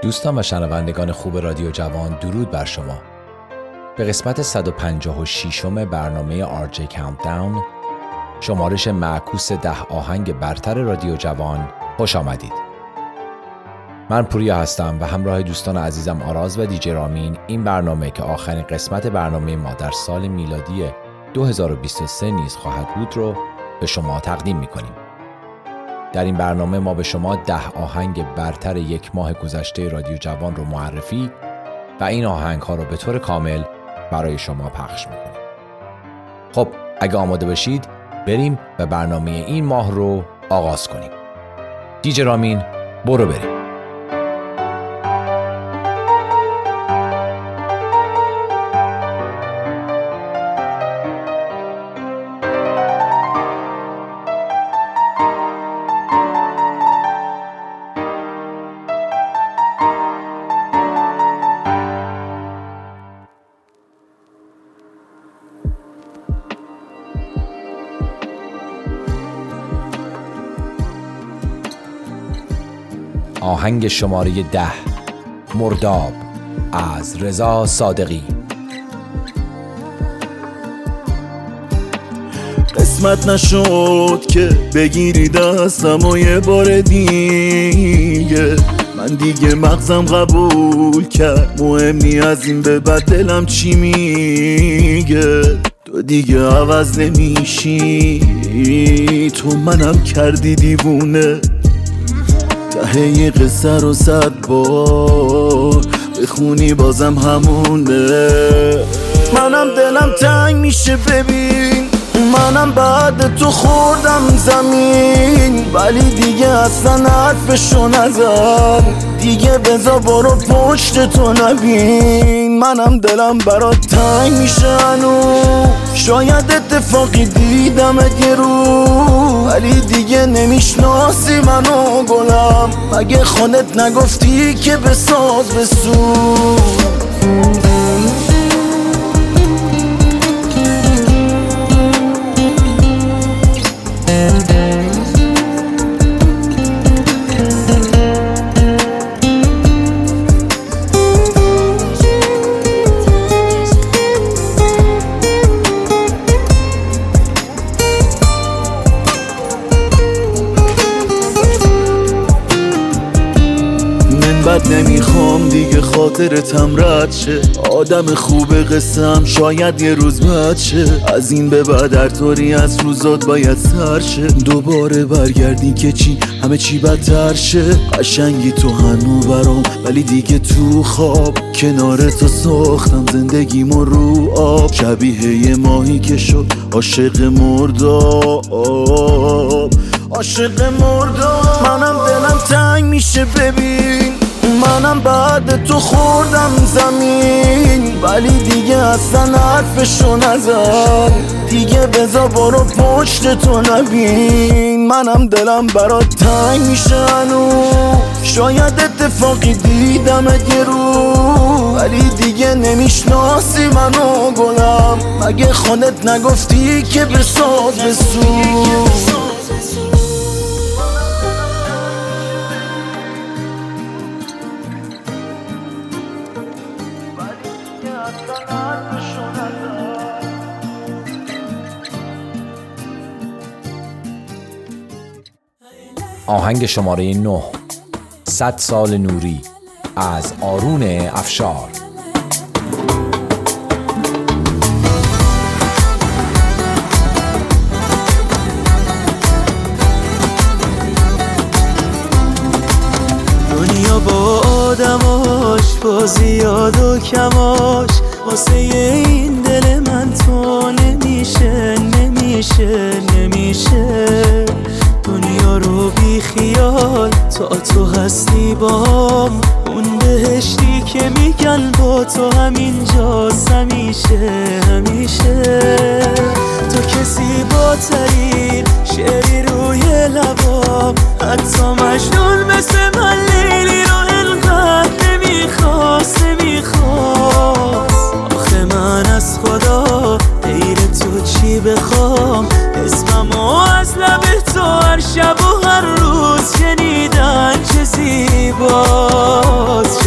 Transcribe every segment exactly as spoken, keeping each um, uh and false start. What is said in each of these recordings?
دوستان و شنوندگان خوب رادیو جوان، درود بر شما. به قسمت صد و پنجاه و شش برنامه آر جی کانتداون، شمارش معکوس ده آهنگ برتر رادیو جوان، خوش آمدید. من پوریا هستم و همراه دوستان عزیزم آراز و دیجی رامین این برنامه که آخرین قسمت برنامه ما در سال میلادی دو هزار و بیست و سه نیز خواهد بود رو به شما تقدیم می‌کنیم. در این برنامه ما به شما ده آهنگ برتر یک ماه گذشته رادیو جوان رو معرفی و این آهنگ ها رو به طور کامل برای شما پخش میکنیم. خب اگه آماده باشید بریم و برنامه این ماه رو آغاز کنیم. دیجی رامین برو بریم. آهنگ شماره ده، مرداب از رضا صادقی. قسمت نشد که بگیری دستم و یه بار دیگه، من دیگه مغزم قبول کرد مهمی از این به بعد دلم چی میگه. تو دیگه عوض نمیشی، تو منم کردی دیوونه. ته یه قصه رو صد بار بخونی بازم همونه. منم دلم تنگ میشه ببین، منم بعد تو خوردم زمین، ولی دیگه اصلا حرفشو نزن، دیگه بذار برو پشت تو نبین. منم دلم برات تنگ میشه هنوز، شاید اتفاقی دیدم یه رو، ولی دیگه نمیشناسی منو گلم، مگه خودت نگفتی که بساز بسو. بد نمیخوام دیگه خاطرتم رد شه، آدم خوب قصم شاید یه روز بد شه، از این به بعد هر طوری از روزات باید سر شه، دوباره برگردی که چی همه چی بدتر شه. قشنگی تو هنو برام، ولی دیگه تو خواب کنار تو ساختم زندگیمو رو آب، شبیه یه ماهی که شد عاشق مرداب، عاشق مرداب. منم دلم تنگ میشه ببین، منم بعد تو خوردم زمین، ولی دیگه اصلا حرفشو نزن، دیگه بذار برو پشت تو نبین. منم دلم برات تنگ میشه هنوز، شاید اتفاقی دیدم یه رو، ولی دیگه نمیشناسی منو گلم، مگه خودت نگفتی که بساز بسو. آهنگ شماره نه، صد سال نوری از آرون افشار. دنیا با آدماش، با زیاد و کماش، واسه این دل من تو نمیشه نمیشه نمیشه. دنیا رو بی خیال تا تو هستی بام، اون بهشتی که میگن با تو همینجاست همیشه همیشه. تو کسی با ترین شعری روی لبام، حتی مجنون مثل من لیلی رو انقدر نمیخواست نمیخواست. آخه من از خدا غیر تو چی بخوام، اسممو از لب تو هر شب و هر روز شنیدن چه زیباست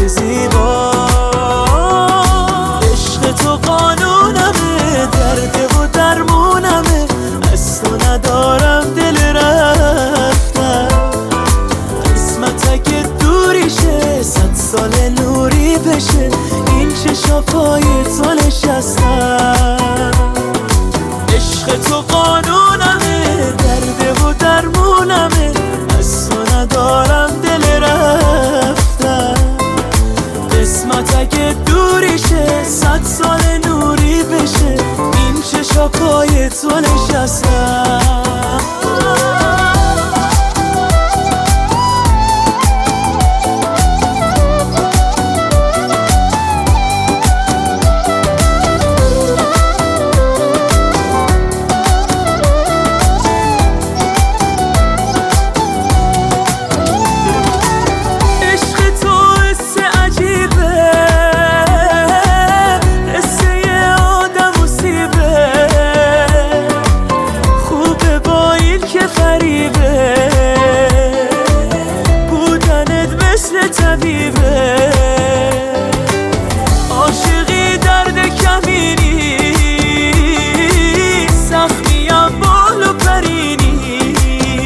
سال نوری بشه این چشا پای تو نشستم. عشق تو قانونمه، درد و درمونمه، از تو ندارم دل رفتن. قسمت اگه دوریشه صد سال نوری بشه این چشا پای تو نشستم. عاشقی درد کمینی، سختیم بال و پرینی،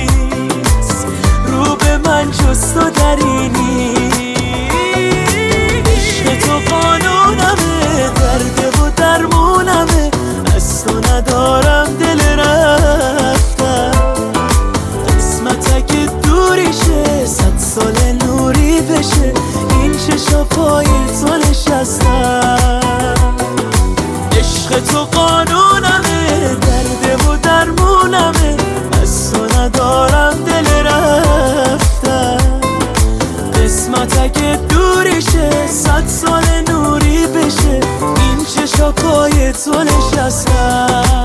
رو به من جز تو درینی. عشق تو قانونمه، درد و درمونمه، از تو ندارم دل رفتن. قسمت اگه دوریشه صد سال نوری بشه این چشا پای تو نشستم. عشق تو قانونمه، درد و درمونمه، از تو ندارم دل رفتن. قسمت اگه دوریشه صد سال نوری بشه این چشا پای تو نشستم.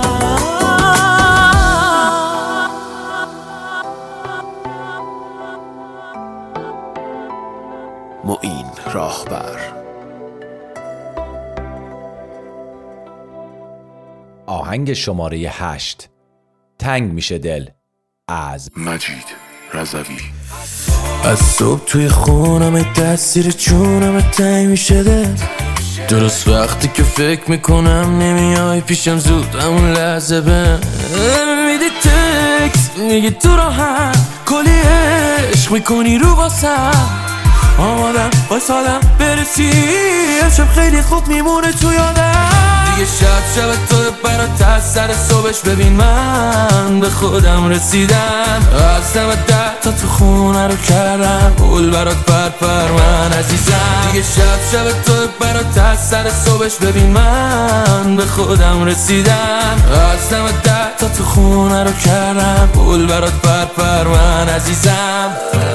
معین راهبر. آهنگ شماره هشت، تنگ میشه دل، از مجید رضوی. از صبح توی خونم تاثیر چونم تنگ میشه دل، درست وقتی که فکر میکنم نمیای پیشم زود همون لحظه به میدی تکس میگی تو راحت کلی عشق میکنی رو واسم. آمادم واسادم برسی امشب خیلی خوب میمونه تو یادم. دیگه شب شب تو برات از سر صبحش ببین من به خودم رسیدم. از دم ده تا تو خونه رو کردم پول برات پر پر من عزیزم. دیگه شب شب تو برات از سر صبحش ببین من به خودم رسیدم. از دم ده تا تو خونه رو کردم پول برات پر پر من عزیزم.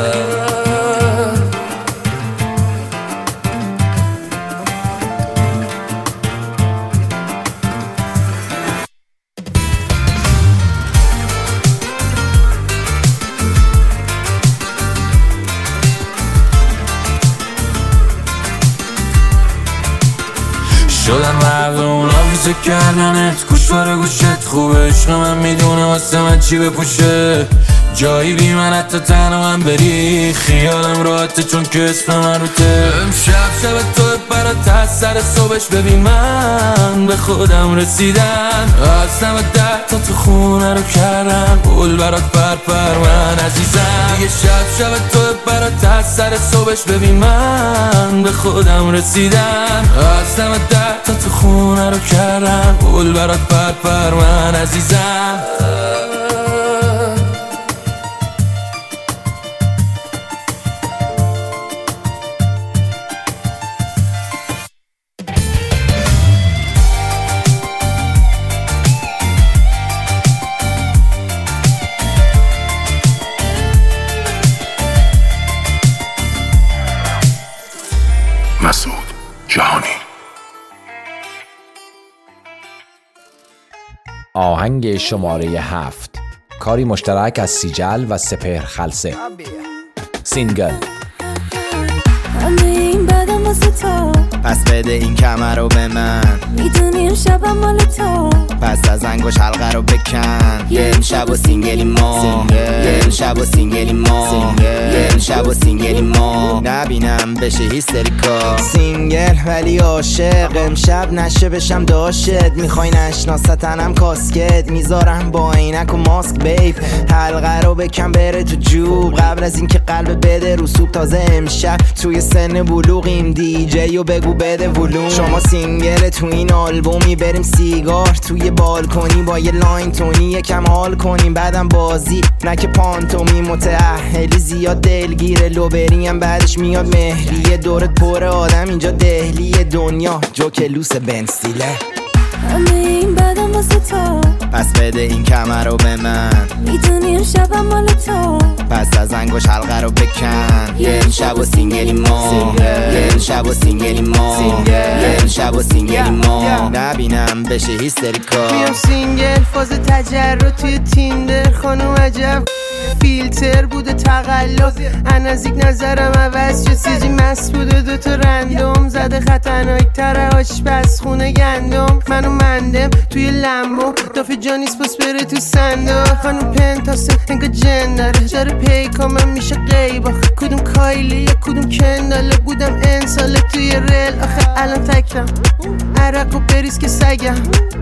شدن مردم اونا ویزه کردنت گوشوار گوشت خوبه. عشق من میدونه واسه من چی بپوشه. جایی بی من حتی تنها من بری خیالم راحته چون که اسم من روته. امشب شب تو برات از سر صبحش ببین من به خودم رسیدم. از دم ده تا تو خونه رو کردم پول برات پر پر من عزیزم. دیگه شب شب تو برات از سر صبحش ببین من به خودم رسیدم. از دم ده تا تو خونه رو کردم پول برات پر پر من عزیزم. مسعود جهانی. آهنگ شماره هفت، کاری مشترک از سیجل و سپهر خلصه. سینگل. همه این بدم واسه تو، پس بده این کمر رو به من. میدونی امشبم مال تو، پس از انگوش حلقه رو بکن. یه امشب و سینگلی ما، یه امشب و سینگلی ما، یه امشب و سینگلی ما. نبینم نبینم بشه هیستریکا. سینگل ولی عاشق، امشب نشه بشم داشت. میخوای نشناستنم کاسکت، میذارم با عینک و ماسک بیب. حلقه رو بکن بره تو جوب قبل از اینکه قلب بده رو سوب. تازه امشب توی سن بلوغیم، دی جی و بگو بده ولوم. شما سینگل تو این آلبومی، بریم سیگار توی بالکنی با یه لاین تونی یکم حال کنیم. بعدم بازی نکه پانتومی، متأهلی زیاد دلگیره. لوبریم بعدش میاد مهریه، دورت پر آدم اینجا دهلی دنیا جوکلوس بنسیله. همه این بدم واسه تو، پس بده این کمر رو به من. میدونیم شبم مال تو، پس از انگوش حلقه رو بکن. یه شب و سینگلی ما، یه شب و سینگلی ما، یه شب و سینگلی ما. نبینم بشه هیستریکا. میام سینگل فاز تجرد توی تیندر. خانم عجب فیلتر بوده تقلب، نزدیک نظرم عوض شد. سیجی مست بوده دوتا رندوم زده، خطرناک تره آشپز خونه گندم. منو مندم توی لمبو دافه جانیس پس بره تو صندوق. خانم پنتاسه انگا جن داره، جاره پیکامم میشه قیبا. کدوم کایلی یا کدوم کنداله، بودم انساله توی ریل. آخه الان تکم عرق و بریز که سگم،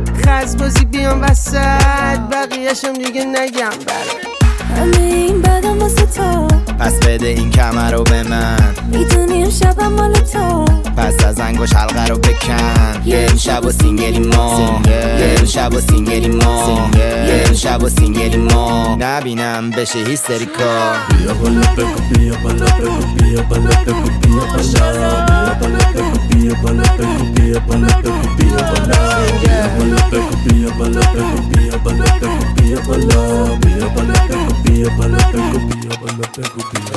خزبازی بیام وسط بقیهشم دیگه نگم. بره همه این بدم واسه تو، پس بده این کمر رو به من. میدونیم شبم مال تو، پس از انگوش حلقه رو بکن. یه شب و سینگلی ما، یه شب و سینگلی ما، یه شب و سینگلی ما. نبینم بشه هیستریکا. بیا بالا بگو، بیا بالا بگو، بیا بالا بگو، بیا بالا. بیا بالا بگو، بیا بالا بگو، بیا بالا بگو، بیا بالا. بیا بالا بگو، بیا بالا بگو، بیا بالا بگو، بیا بالا. بیا بالا بگو، بیا بالا بگو، بیا بالا بگو، بیا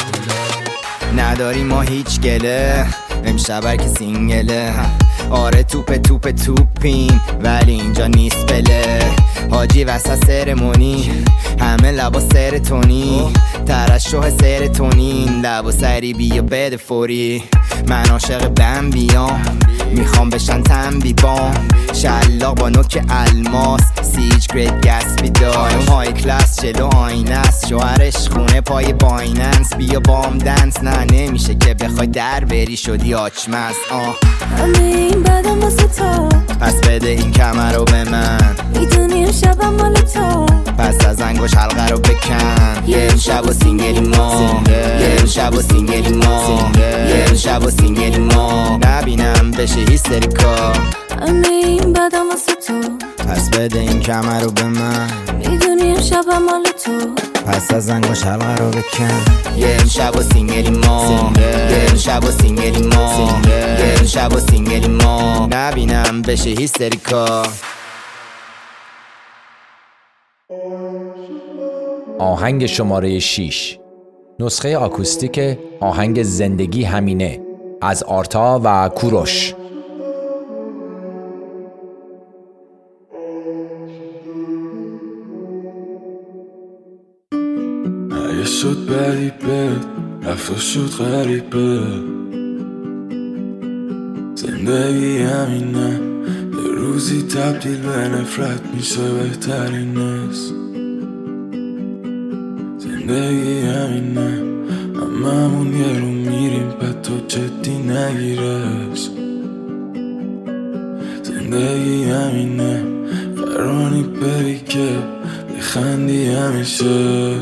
بالا. نداری ما هیچ گله، امشب هر که سینگله. آره توپ توپ توپیم ولی اینجا نیست بله. حاجی وسط سرمونی، همه لبا سرتونی. ترشح سرتونین، لبا سری بیا بده فوری. من عاشق بمبیام، میخوام بشن تنبی بام. شلاق با نوک الماس، سیج گرید گسبی دارم. های کلاس جلو آینه است، شوهرش خونه پای بایننس. بیا بام دنس، نه نمیشه که بخوای در بری شدی آچمز. آه همه این بدم واسه تو، پس بده این کمر رو به من. میدونیم شبم مال تو، پس از انگوش حلقه رو بکن. یه شب و سینگلی ما، یه شب و سینگلی ما، یه شب و سینگلی ما. نبینم بشه هیستریکا. همه این بدم واسه تو، پس بده این کمر رو به من. میدونیم شبم مال تو، پس از انگوش حلقه رو بکن. یه شب و سینگلی ما، یه شب و سینگلی ما، یه شب و سینگلی ما. نبینم بشه هیستریکا. آهنگ شماره شش، نسخه آکوستیک آهنگ زندگی همینه از آرتا و کوروش. اگه شد غریبه، رفت شد غریبه. زندگی همینه، یه روزی تبدیل به نفرت میشه بهترین است. زندگی همینه، هممون یه رو میریم بعد تو جدی نگیرش. زندگی همینه، قرانی بری که بخندی همیشه.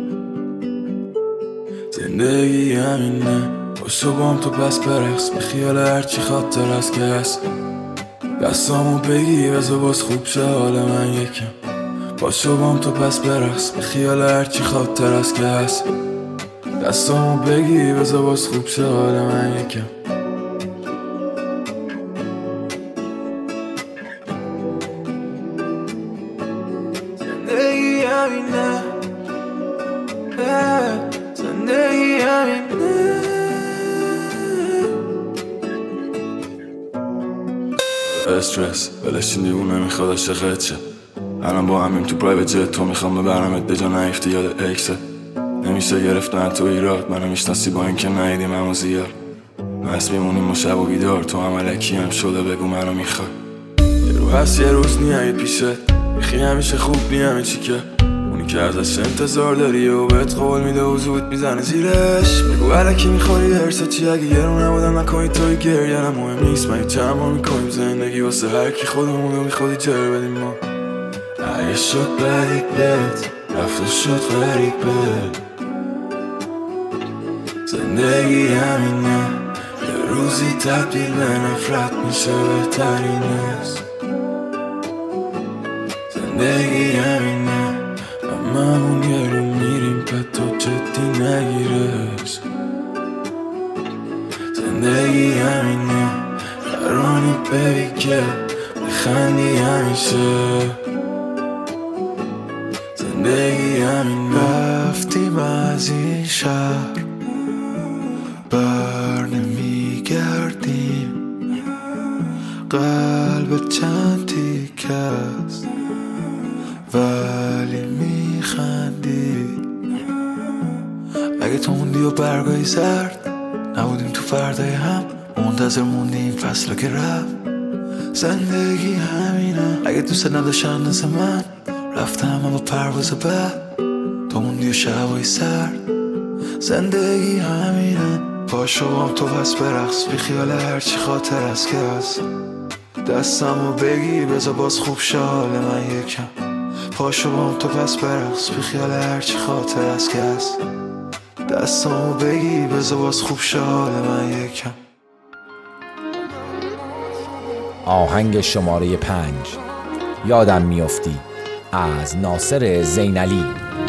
زندگی همینه، باشو بام تو پس برقص، به خیال هرچی خاطر هست که هست. دستامو بگی بذار باز خوب شه حال من یکم. باشو بام تو پس برقص، به خیال هرچی خاطر هست که هست. دستامو بگی بذار باز خوب شه حال من یکم. زندگی همینه، زندگی همینه. استرس بلشی دیوونه میخواد عاشقت شه. الان با همیم تو پرایوت جت، تو میخوام ببرمت به جا نیفتی یاد اکست. نمیشه گرفتن تو ایراد، منو میشناسی با اینکه ندیدیم همو زیاد. بس میمونیم و شب و بیدار، تو هم علکی هم شده بگو منو میخواد. یه رو هست یه روز نیایی پیشت، میخی همیشه خوب نی همه چی که. اونی اونی که ازش انتظار داری و بهت قول میده و زود میزنه زیرش. میگو علکی میخوری درست چی اگه گرون نبودم نکنی توی گریه نه مهم نیست من چند ما میکنیم زندگی واسه هر کی خودمونو میخوادی جر بدیم ما. اگه شد بدیک بهت رفت شد غریب بهت زندگی همینه یه روزی تبدیل به نفرت میشه بهترین است. زندگی همینه هممون یه رو میریم پتو جدی نگیرش. زندگی همینه قرانی ببی که بخندی همیشه. زندگی همینه رفتیم از این شهر بر نمیگردیم قلب چند تیکه است ولی میخندی. اگه تو موندی و برگای زرد نبودیم تو فردای هم منتظر موندیم فصل که رفت. زندگی همینه اگه دوست نداشتن مثل من رفتم با پرواز بعد تو موندی و شبای سرد. زندگی همینه پاشو بام تو پس برقص بی خیال هرچی خاطر است که هست. دستمو بگی بذار باز خوب شال من یکم. پاشو بام تو پس برقص بی خیال هرچی خاطر است که هست. دستمو بگی بذار باز خوب شال من یکم. آهنگ شماره پنج یادم میافتی از ناصر زینعلی.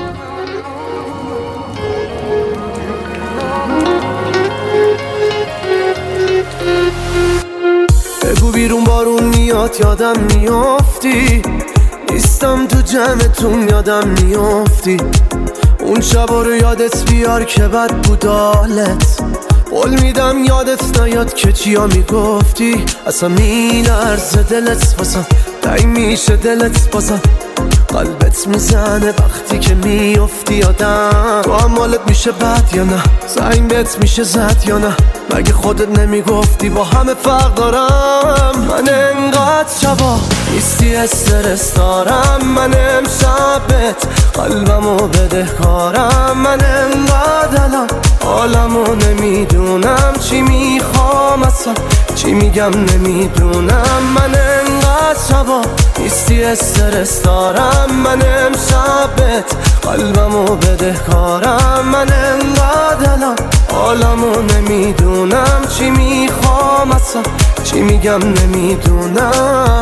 بگو بیرون بارون میاد یادم میافتی نیستم تو جمعتون یادم میافتی. اون شبا رو یادت بیار که بد بود حالت. قول میدم یادت نیاد که چیا میگفتی. اصلا میلرزه دلت بازم تنگ میشه دلت بازم قلبت میزنه وقتی که میافتی یادم. تو هم حالت میشه بد یا نه زنگ بهت میشه زد یا نه مگه خودت نمیگفتی با همه فرق دارم. من انقدر شبا نیستی استرس دارم. من امشبت قلبمو بده کارم. من انقدر الان حالمو نمیدونم چی میخوام اصلا چی میگم نمیدونم. من انقدر شبا نیستی استرس دارم. من امشبت قلبمو بده کارم. من انقدر الان حالمو نمیدونم چی میخوام اصلا چی میگم نمیدونم.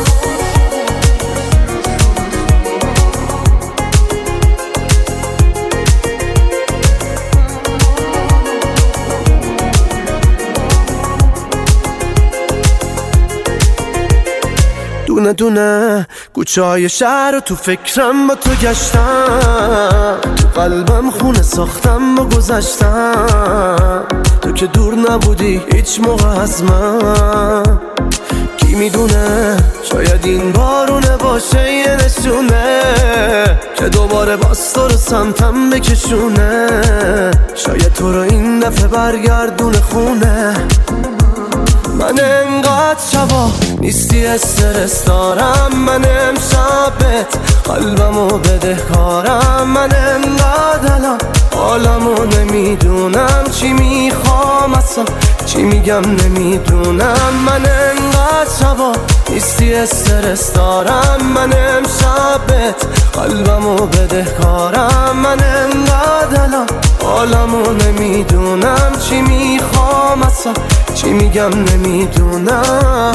دونه دونه کوچه های شهر رو تو فکرم با تو گشتم. تو قلبم خونه ساختم و گذشتم. تو که دور نبودی هیچ موقع از من. کی میدونه شاید این بارونه باشه یه نشونه که دوباره باز تو رو سمتم بکشونه. شاید تو رو این دفعه برگردونه خونه. من انقدر شبا نیستی استرس دارم. من امشبت قلبمو بده کارم. من انقدر الان حالمو نمیدونم چی میخوام اصلا چی میگم نمیدونم. من انقدر شبا نیستی استرس دارم. من امشبت قلبمو بده کارم. من انقدر الان حالمو نمیدونم چی میخوام اصلا چی میگم نمیدونم.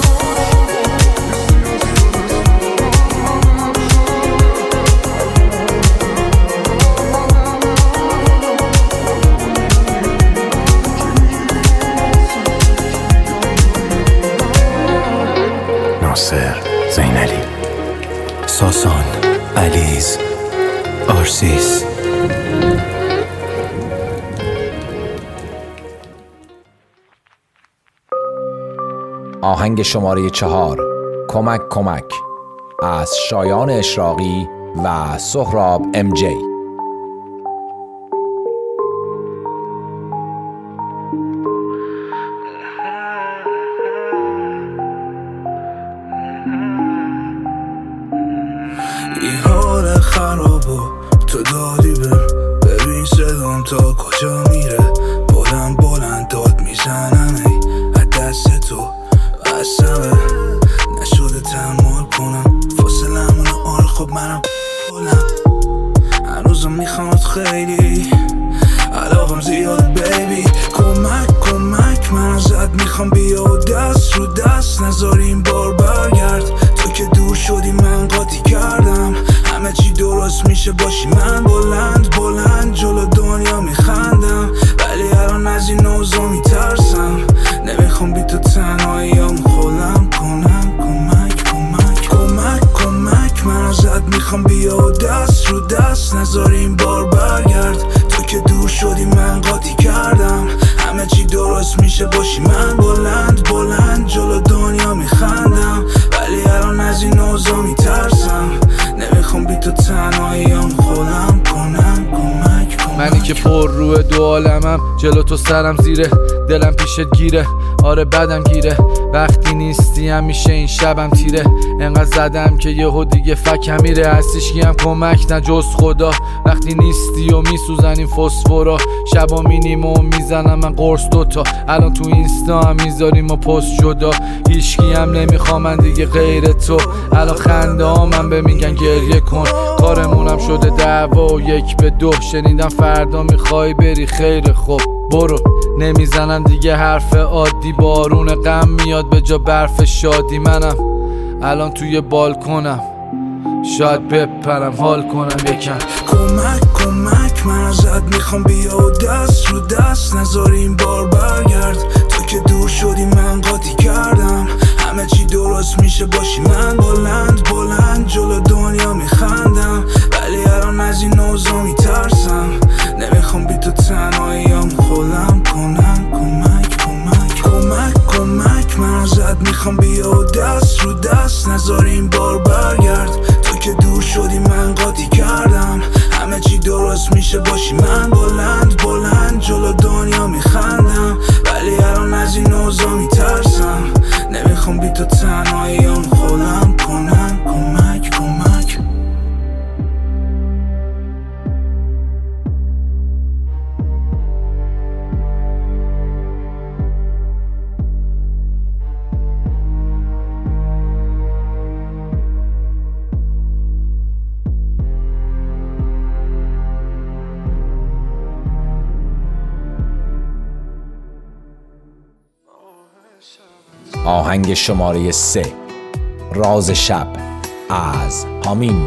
ناصر زینعلی، ساسان، علیز، آرسیس. آهنگ شماره چهار کمک کمک از شایان اشراقی و سهراب ام جی. ای حال خرابو تو دادی بهم، ببین صدام تا کجا میره، بلند بلند داد میزنم ای از دست تو بستمه، نشده تحمل کنم فاصلمون آره خب منم بلند، هنوزم میخوامت خیلی علاقم زیاد بیبی، کمک کمک من ازت میخوام بیا و دست رو دست نذاری این بار برگرد، تو که دور شدی من قاطی کردم، همه چی درست میشه باشی من بلند بلند جلو دنیا میخندم، ولی الان از این اوضاع میترسم، نمیخوام بی تو تنهاییام خودم کنم، کمک کمک کمک کمک من ازت میخوام بیا و دست رو دست نذاری این بار برگرد، تو که دور شدی من قاطی کردم، همه چی درست میشه باشی من بلند بلند جلو دنیا میخندم، ولی الان از این اوضاع میترسم، نمیخوام بی تو تنهاییام خودم کنم، کمک کمک منی که پر روی دو عالمم، جلو تو سرم زیره، دلم پیشت گیره، آره بدم گیره، وقتی نیستی هم میشه این شبم تیره، انقدر زدم که یهو دیگه فکم میره، هستیش هم کمک نه جز خدا، وقتی نیستی و میسوزن این فسفورا، شبا مینیم و میزنم من قرص دوتا، الان تو اینستا هم میذاریم و پست جدا، هیچکی هم نمیخوام من دیگه غیر تو، الان خنده ها من به میگن گریه کن، کارمونم شده دعوا و یک به دو، شنیدم فردا میخوای بری خیر خوب برو، نمیزنن دیگه حرف عادی، بارون غم میاد به جا برف شادی، منم الان توی بالکنم شاید بپرم حال کنم یکم، کمک کمک من ازت میخوام بیا و دست رو دست نذاری این بار برگرد، تو که دور شدی من قاطی کردم، همه چی درست میشه باشی من بلند بلند جلو دنیا میخندم، ولی الان از این اوضاع میترسم، نمیخوام بی تو تنهاییام خودم کنم، کمک کمک کمک کمک من ازت میخوام بیا و دست رو دست نذاری این بار برگرد، تو که دور شدی من قاطی کردم، همه چی درست میشه باشی من بلند بلند جلو دنیا میخندم، ولی الان از این اوضاع میترسم، نمیخوام بی تو تنهاییام خودم کنم، کمک کمک آهنگ شماره سه، راز شب از حمیم.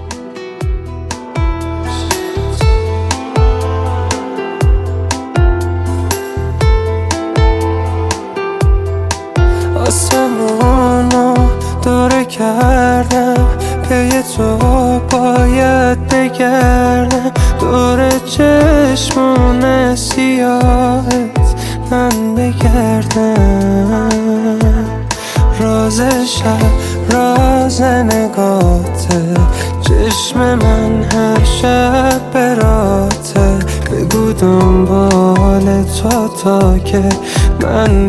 آسمونو دوره کردم، پی تو باید بگردم، دور چشمون سیاهت من بگردم، راز شب راز نگاته، چشم من هر شب براته، بگو دنبال تو تا که من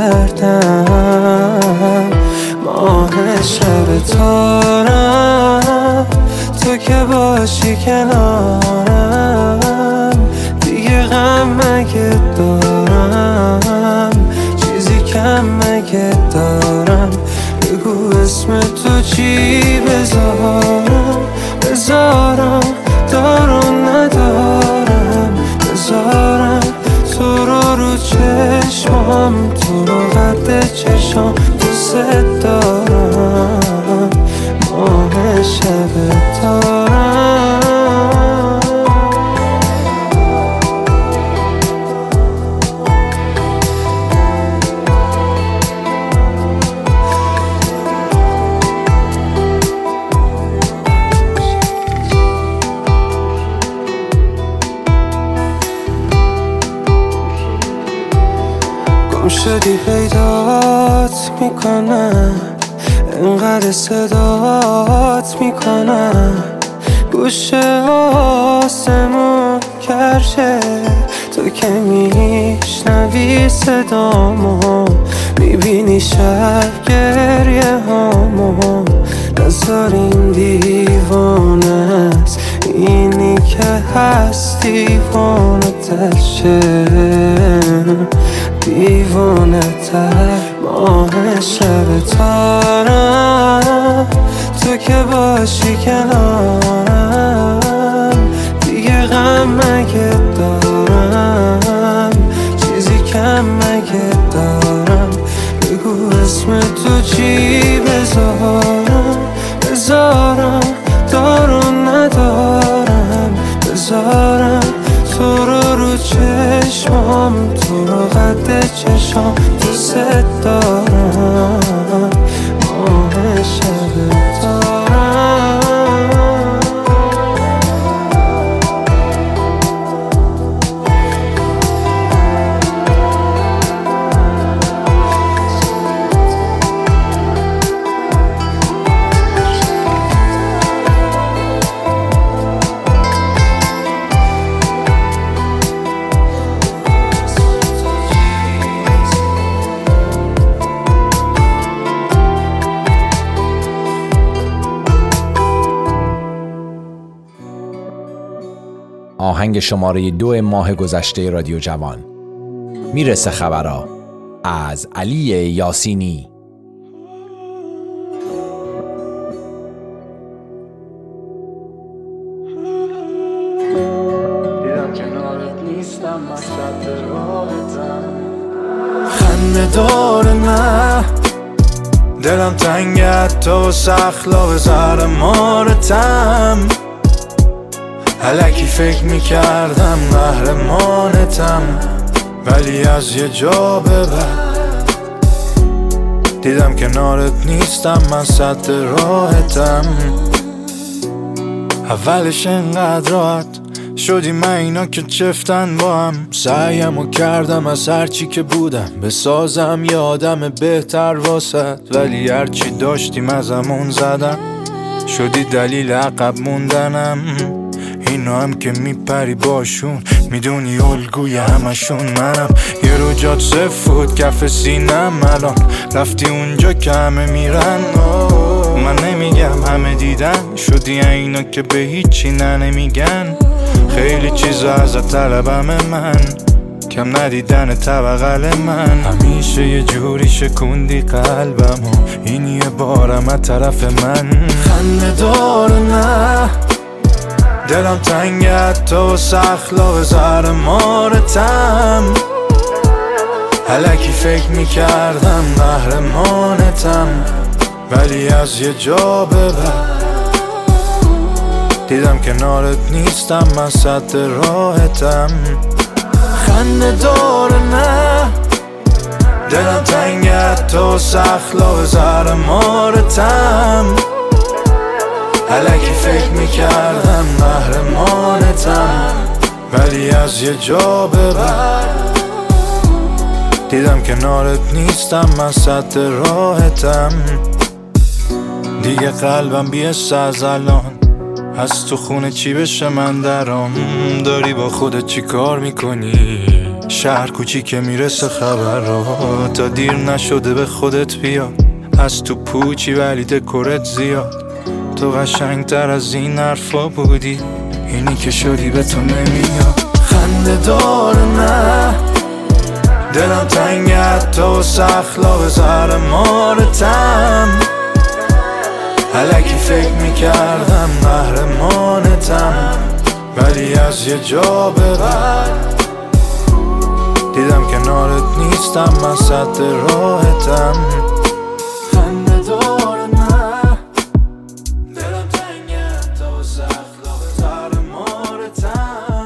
بگردم، ماه شب تارم تو که باشی کنارم، دیگه غم مگه دارم، چیزی کم مگه دارم، بگو اسم تو چی بذارم، بذارم دارم ندارم، بذارم تو رو رو چشمم، تو رو قد چشم دوست دارم، ماه شب تارم. گم شدی پیدات میکنم، انقدر صدات میکنم، گوشه آسمون کرشه، تو که میشنوی صدامو، میبینی شب گریه هامو، نذار این دیوانه است هست دیوانه تشه، دیوانه تر ماه شب تارم، تو که باشی کنارم دیگه غم مگه دارم، چیزی کم مگه دارم، بگو اسم تو چی بذارم، بذارم دارو ندارم، بذارم تو رو رو چشمام، تو رو قد چشم دوست دارم، ماه شب دارم. آهنگ شماره دو ماه گذشته رادیو جوان. میرسه خبرها از علی یاسینی. دیدم کنارت نیستم، من صد راحتم، خنده داره نه دلم تنگت تو سخلا به زهر مارتم، الکی فکر میکردم قهرمانتم، ولی از یه جا به بعد دیدم کنارت نیستم، من صد راحتم. اولش انقدر راحت شدی من اینا که چفتن با هم، سعیمو کردم از هرچی که بودم بسازم یه آدم بهتر واسد، ولی هرچی داشتیم ازمون زدم، شدی دلیل عقب موندنم. اینا هم که میپری باشون میدونی الگوی همشون منم، یه رو جات سفود کف سینم، الان رفتی اونجا که همه میرن. من نمیگم همه دیدن، شدی اینا که به هیچی نه نمیگن، خیلی چیزا ازت طلبم من، کم ندیدن طبقل من، همیشه یه جوری شکوندی قلبم و این یه بارم از طرف من. خنده داره نه دلم تنگت تو سخلا به زهر مارتم، الکی فکر میکردم قهرمانتم، ولی از یه جا به بعد دیدم کنارت نیستم، من صد راحتم. خنده داره نه دلم تنگت تو سخلا به زهر مارتم، الکی فکر میکردم قهرمانتم، ولی از یه جا به بعد دیدم کنارت نیستم، من صد راحتم. دیگه قلبم بیست از الان، از تو خونه چی بشه من درام، داری با خودت چی کار میکنی، شهر کوچیکه میرسه خبر را، تا دیر نشده به خودت بیا، از تو پوچی ولی دکورت زیاد، تو قشنگتر از این حرفا بودی، اینی که شدی به تو نمیاد. خنده داره نه دلم تنگت تو سخلا به زهر مارتم، الکی فکر میکردم قهرمانتم، ولی از یه جا به بعد دیدم کنارت نیستم، من صد راحتم. خنده داره نه دلم تنگت تو سخلا به زهر مارتم،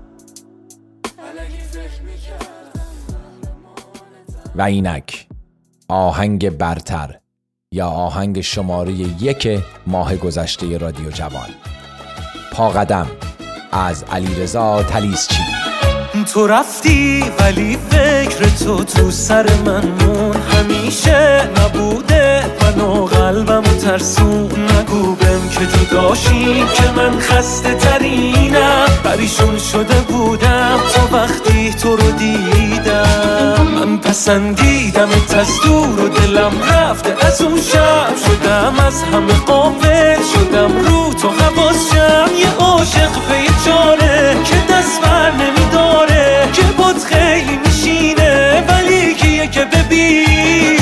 الکی فکر میکردم قهرمانتم. و اینک آهنگ برتر یا آهنگ شماره یک ماه گذشته رادیو جوان. پا قدم از علیرضا طلیسچی. تو رفتی ولی فکر تو تو سر من مون، همیشه نبوده من و قلبم و ترسون نگو بهم که جداشیم که من خسته ترینم. پریشون شده بودم تا وقتی تو رو دیدم. من پسندیدمت از دور و دلم رفته از اون شب. شدم از همه غافل شدم رو تو حواسم. یه عاشق پی چاره که دست بر نمیداره که بود خیلی میشینه ولی کیه که ببینه.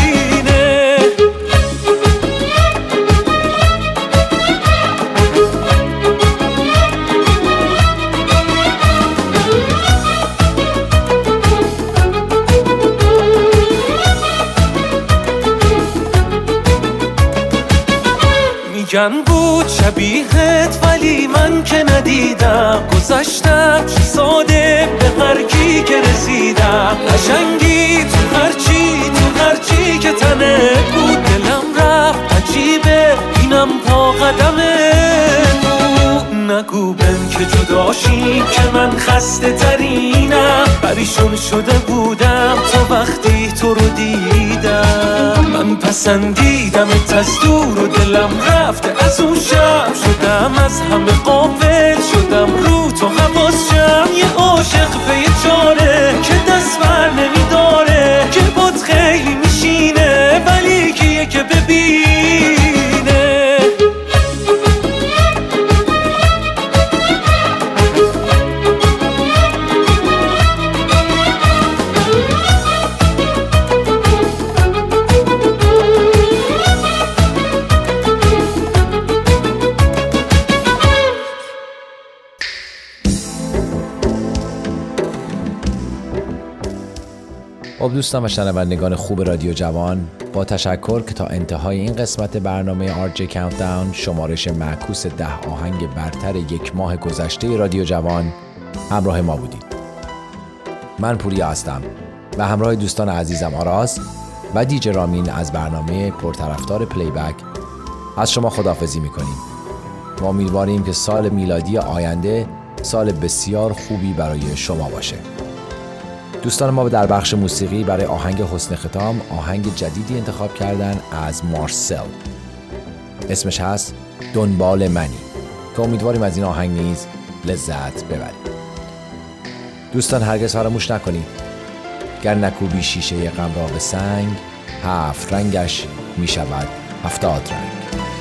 میگن بود شبیهت ولی من که ندیدم. گذشتم چه ساده به هر کی که رسیدم. قشنگی تو هرچی تو هرچی که تنت بود. دلم رفت عجیبه اینم پا قدمت بود. نگو بهم که جداشیم که من خسته ترینم. پریشون شده بودم تا وقتی تو رو دیدم. من پسندیدمت از دور و دلم رفته از اون شب. شدم از همه غافل شدم رو تو حواسم. یه عاشق پی چاره که دست بر نمیداره که بود خیلی میشینه ولی کیه که ببینه. خب دوستان و شنوندگان خوب رادیو جوان، با تشکر که تا انتهای این قسمت برنامه آر جی کاونتداون شمارش معکوس ده آهنگ برتر یک ماه گذشته رادیو جوان همراه ما بودید. من پوریا هستم و همراه دوستان عزیزم آراز و دیجی رامین از برنامه پرطرفدار پلی بک از شما خداحافظی میکنیم. ما امیدواریم که سال میلادی آینده سال بسیار خوبی برای شما باشه. دوستان ما در بخش موسیقی برای آهنگ حسن ختام آهنگ جدیدی انتخاب کردن از مارسل. اسمش هست دنبال منی که امیدواریم از این آهنگ نیز لذت ببرید. دوستان هرگز فراموش نکنید گر نکوبی شیشه غم را به سنگ، هفت رنگش می شود هفتاد رنگ.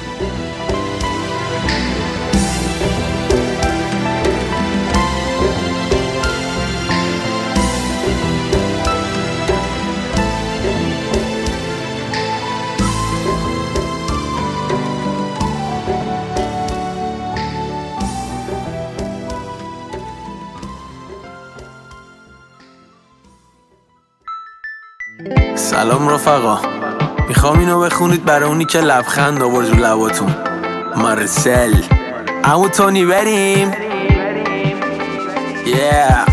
سلام رفقا، میخوام اینو بخونید برای اونی که لبخند آورد رو لباتون. مارسل. عمو تونی بریم. yeah.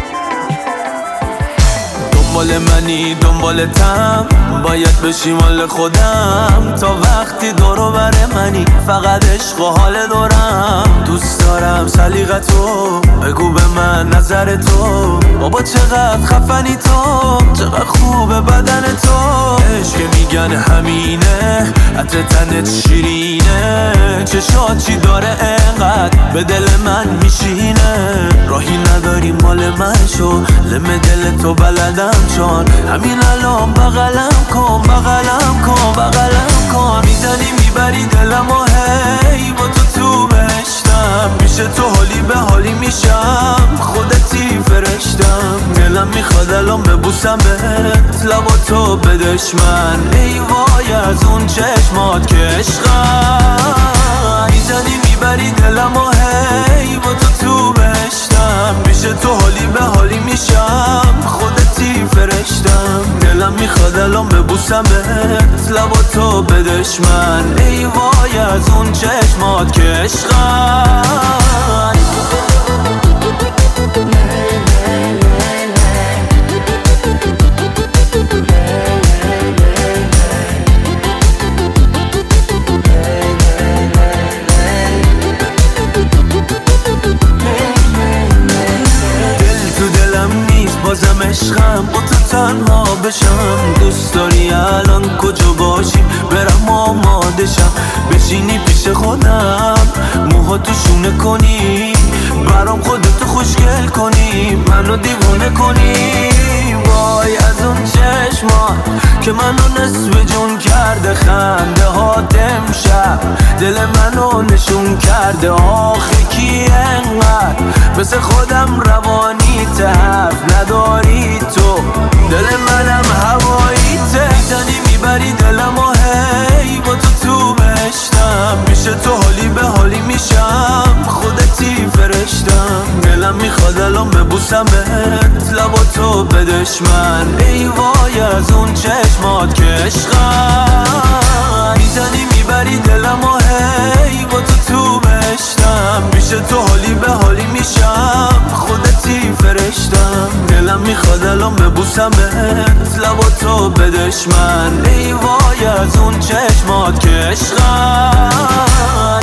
دنبال منی دنبالتم، باید بشی مال خودم. تا وقتی دورو بر منی فقط عشق و حال دورم. دوست دارم سلیقتو، بگو به من نظر تو. بابا چقدر خفنی تو، چقدر خوبه بدن تو. عشق میگن همینه، عطر تنت شیرینه. چشات چی داره انقدر به دل من میشینه. راهی نداری مال من شو، لم دل تو بلدم چون همین الان بغلم کن بغلم کن بغلم کن. میزنی میبری دلم و هی با تو تو بهشتم. میشه تو حالی به حالی میشم، خودتی فرشتم. دلم میخواد الان ببوسم بهت، لبا تو بدش من. ای وای از اون چشمات که عشقم. میزنی میبری دلم و هی با تو تو بهشتم. میشه تو حالی به حالی میشم، خودتی فرشتم. دلم میخواد الان ببوسم بهت، لبا تو بدش من. ای وای از اون چشمات که عشقم. بازم عشقم با تو تنها بشم. دوست داری الان کجا باشیم، برم آماده شم. بشی بشینی پیش خودم موهاتو شونه کنی برام خودتو خوشگل کنی منو دیوونه کنی وای از اون چشمات که منو نصف جون کرده خنده ها امشب دل منو نشون کرده آخه کی انقدر مثل خودم روانی حرف نداری تو دل منم هوایی تهتنی میبری دلم و هی با تو تو بشتم پیش تو حالی به حالی میشم خودتی فرشتم دلم میخواد الان ببوسمت لبا تو به دشمن ای وای از اون چشمات که عشقم میزنی میبری دلم و هی با تو تو بشتم پیش تو حالی به حالی میشم خودتی فرشتم دلم میخواد الان ببوسمت لبا تو به دشمن ای وای از اون چشمات که عشقم